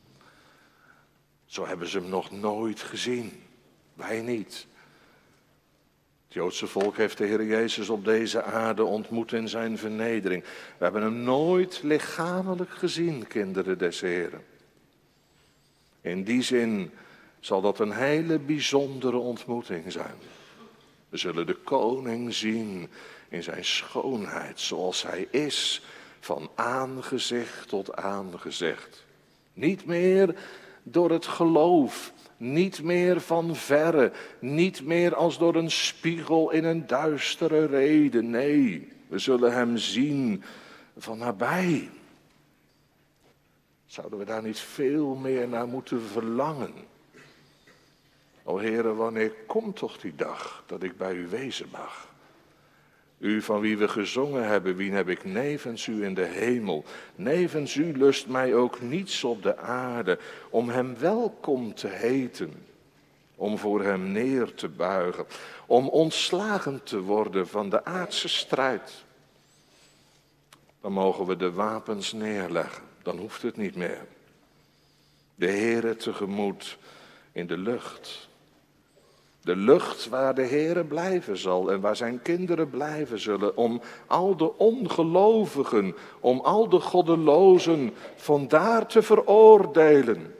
Zo hebben ze hem nog nooit gezien. Wij niet. Het Joodse volk heeft de Heer Jezus op deze aarde ontmoet in zijn vernedering. We hebben hem nooit lichamelijk gezien, kinderen des Heren. In die zin zal dat een hele bijzondere ontmoeting zijn. We zullen de koning zien in zijn schoonheid, zoals hij is, van aangezicht tot aangezicht. Niet meer door het geloof, niet meer van verre, niet meer als door een spiegel in een duistere rede. Nee, we zullen hem zien van nabij. Zouden we daar niet veel meer naar moeten verlangen? O Heere, wanneer komt toch die dag dat ik bij u wezen mag? U van wie we gezongen hebben, wien heb ik nevens u in de hemel. Nevens u lust mij ook niets op de aarde, om hem welkom te heten. Om voor hem neer te buigen, om ontslagen te worden van de aardse strijd. Dan mogen we de wapens neerleggen, dan hoeft het niet meer. De Heere tegemoet in de lucht. De lucht waar de Heere blijven zal en waar zijn kinderen blijven zullen. Om al de ongelovigen, om al de goddelozen vandaar te veroordelen.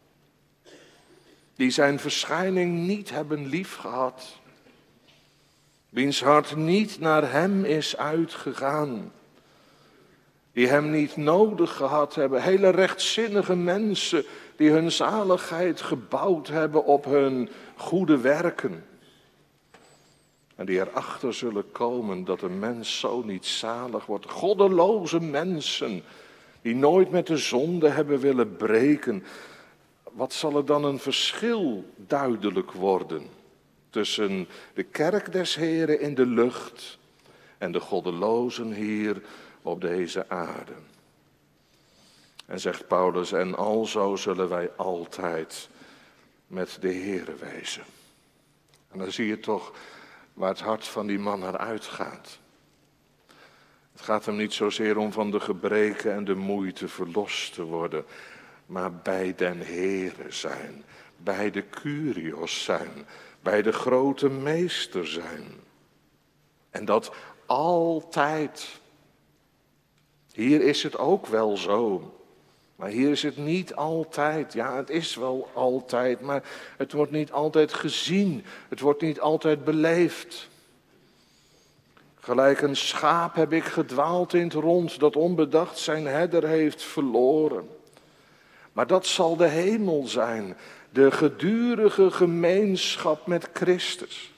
Die zijn verschijning niet hebben liefgehad. Wiens hart niet naar hem is uitgegaan. Die hem niet nodig gehad hebben. Hele rechtzinnige mensen die hun zaligheid gebouwd hebben op hun goede werken. En die erachter zullen komen dat een mens zo niet zalig wordt. Goddeloze mensen die nooit met de zonde hebben willen breken. Wat zal er dan een verschil duidelijk worden tussen de kerk des Heren in de lucht en de goddelozen hier op deze aarde. En zegt Paulus, en alzo zullen wij altijd met de Heere wezen. En dan zie je toch waar het hart van die man naar uitgaat. Het gaat hem niet zozeer om van de gebreken en de moeite verlost te worden, maar bij den Heere zijn, bij de Kyrios zijn, bij de grote meester zijn. En dat altijd. Hier is het ook wel zo. Maar hier is het niet altijd. Ja, het is wel altijd, maar het wordt niet altijd gezien. Het wordt niet altijd beleefd. Gelijk een schaap heb ik gedwaald in het rond, dat onbedacht zijn herder heeft verloren. Maar dat zal de hemel zijn, de gedurige gemeenschap met Christus.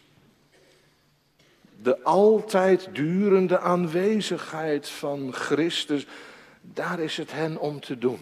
De altijd durende aanwezigheid van Christus, daar is het hen om te doen.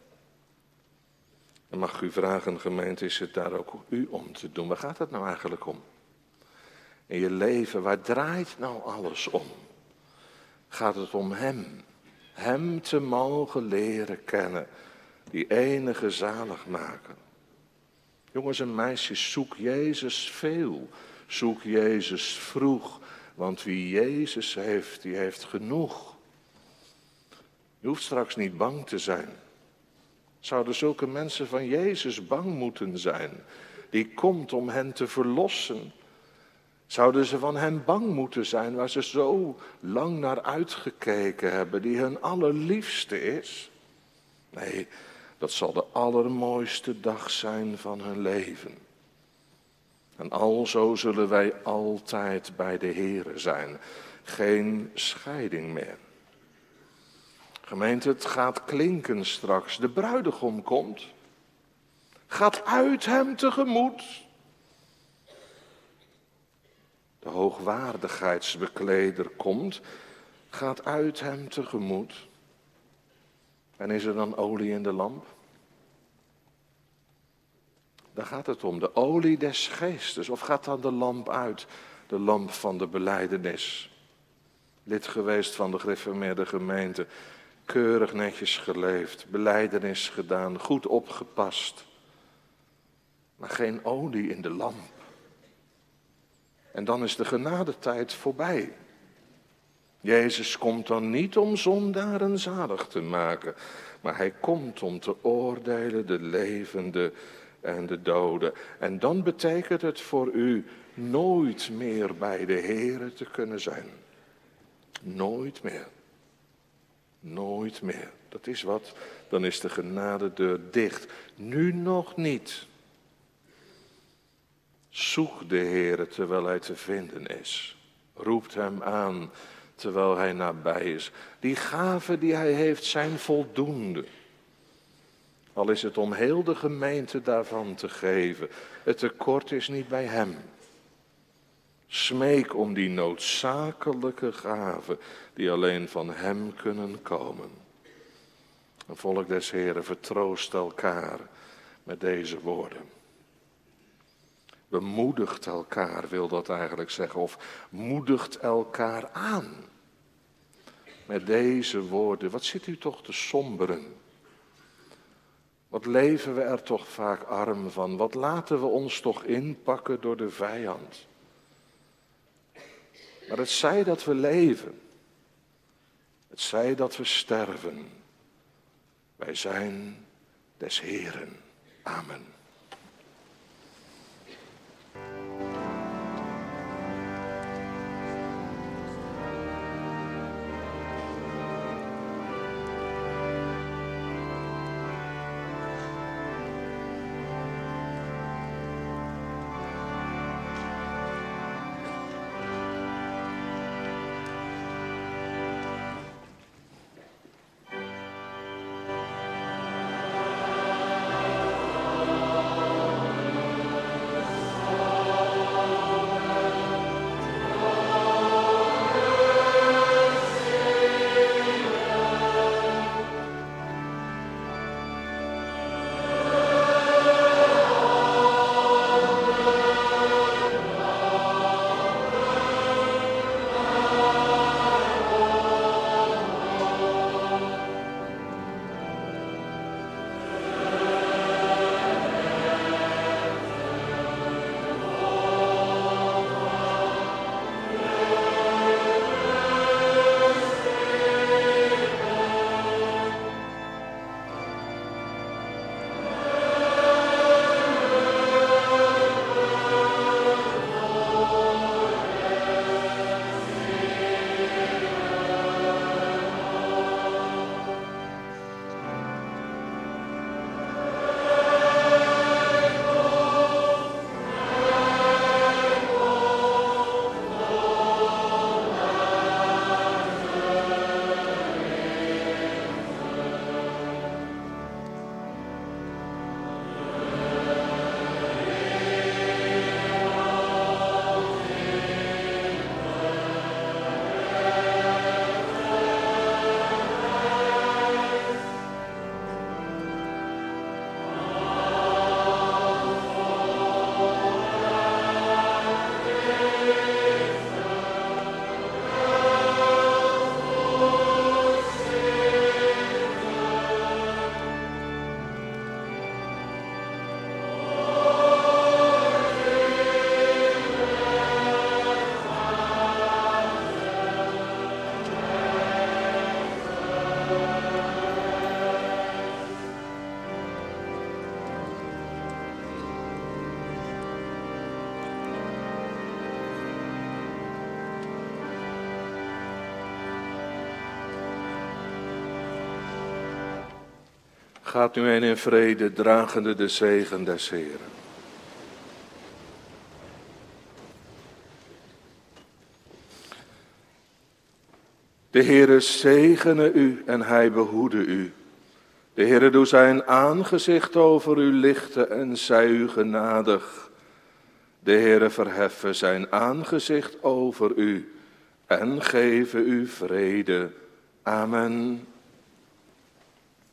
En mag ik u vragen, gemeente, is het daar ook u om te doen? Waar gaat het nou eigenlijk om? In je leven, waar draait nou alles om? Gaat het om hem? Hem te mogen leren kennen, die enige zaligmaker. Jongens en meisjes, zoek Jezus veel. Zoek Jezus vroeg, want wie Jezus heeft, die heeft genoeg. Je hoeft straks niet bang te zijn. Zouden zulke mensen van Jezus bang moeten zijn, die komt om hen te verlossen? Zouden ze van hem bang moeten zijn, waar ze zo lang naar uitgekeken hebben, die hun allerliefste is? Nee, dat zal de allermooiste dag zijn van hun leven. En alzo zullen wij altijd bij de Heere zijn. Geen scheiding meer. Gemeente, het gaat klinken straks. De bruidegom komt. Gaat uit hem tegemoet. De hoogwaardigheidsbekleder komt. Gaat uit hem tegemoet. En is er dan olie in de lamp? Daar gaat het om, de olie des geestes. Of gaat dan de lamp uit, de lamp van de belijdenis? Lid geweest van de gereformeerde gemeente, keurig netjes geleefd, belijdenis gedaan, goed opgepast. Maar geen olie in de lamp. En dan is de genadetijd voorbij. Jezus komt dan niet om zondaren zalig te maken, maar hij komt om te oordelen de levenden en de doden. En dan betekent het voor u nooit meer bij de Here te kunnen zijn. Nooit meer. Nooit meer. Dat is wat, dan is de genadedeur dicht. Nu nog niet. Zoek de Heere terwijl hij te vinden is. Roept hem aan terwijl hij nabij is. Die gaven die hij heeft zijn voldoende. Al is het om heel de gemeente daarvan te geven. Het tekort is niet bij hem. Smeek om die noodzakelijke gaven die alleen van hem kunnen komen. Een volk des Heeren vertroost elkaar met deze woorden. Bemoedigt elkaar, wil dat eigenlijk zeggen, of moedigt elkaar aan. Met deze woorden, wat zit u toch te somberen? Wat leven we er toch vaak arm van? Wat laten we ons toch inpakken door de vijand? Maar het zij dat we leven, het zij dat we sterven, wij zijn des Heeren. Amen. Gaat nu heen in vrede, dragende de zegen des Heeren. De Heere zegene u en hij behoede u. De Heere doe zijn aangezicht over u lichten en zij u genadig. De Heere verheffen zijn aangezicht over u en geven u vrede. Amen.